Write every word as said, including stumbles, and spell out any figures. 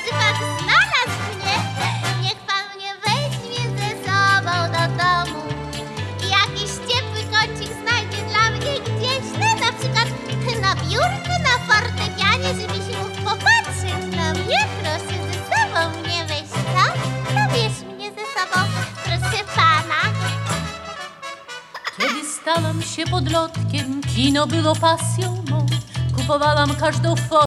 proszę pan, znalazł mnie. Niech pan mnie weźmie ze sobą do domu. I jakiś ciepły kącik znajdzie dla mnie gdzieś, no, na przykład na biurku, na fortepianie, żebyś mógł popatrzeć na mnie. Proszę ze sobą mnie weź, co? No bierz mnie ze sobą, proszę pana. Kiedy stałam się podlotkiem, kino było pasją mą. Kupowałam każdą fotę.